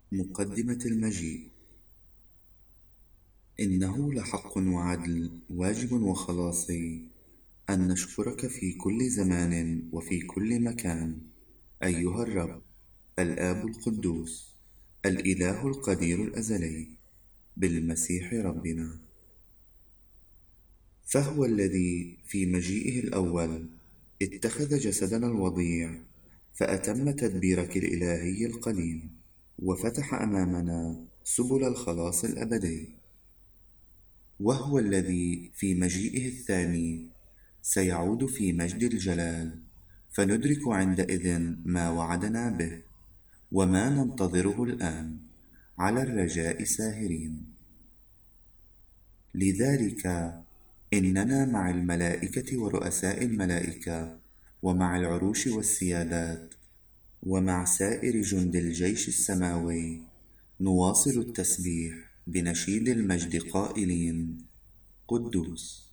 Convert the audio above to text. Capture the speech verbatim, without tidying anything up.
مقدمة المجيء. إنه لحق وعدل واجب وخلاصي أن نشكرك في كل زمان وفي كل مكان أيها الرب الآب القدوس الإله القدير الأزلي بالمسيح ربنا. فهو الذي في مجيئه الأول اتخذ جسدنا الوضيع فأتم تدبيرك الإلهي القديم وفتح أمامنا سبل الخلاص الأبدي. وهو الذي في مجيئه الثاني سيعود في مجد الجلال فندرك عندئذ ما وعدنا به وما ننتظره الآن على الرجاء ساهرين. لذلك إننا مع الملائكة ورؤساء الملائكة ومع العروش والسيادات ومع سائر جند الجيش السماوي نواصل التسبيح بنشيد المجد قائلين: قدوس